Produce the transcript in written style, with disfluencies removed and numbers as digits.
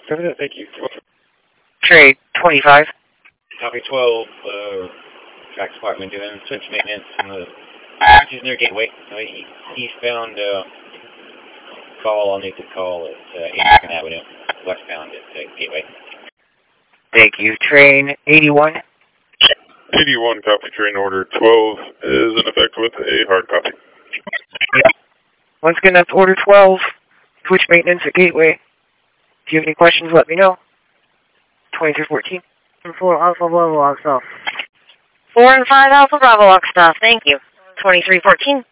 Thank you. Trade 25. Copy 12, track department doing switch maintenance on the near gateway. Eastbound call, I'll need to call at 82nd Avenue, westbound at gateway. Thank you. Train 81. 81, copy. Train order 12 is in effect with a hard copy. Once again, that's order 12. Switch maintenance at gateway. If you have any questions, let me know. 2314. 4 Alpha Bravo Lock Off. 4 and 5 Alpha Bravo Lock Staff. Thank you. 2314.